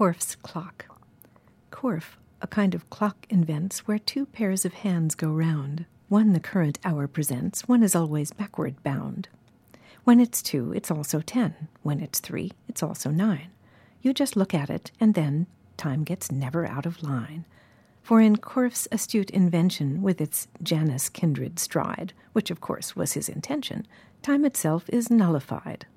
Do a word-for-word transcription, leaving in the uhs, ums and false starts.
Korff's clock. Korff, a kind of clock, invents where two pairs of hands go round. One the current hour presents, one is always backward bound. When it's two, it's also ten. When it's three, it's also nine. You just look at it, and then time gets never out of line. For in Korff's astute invention, with its Janus kindred stride, which of course was his intention, time itself is nullified.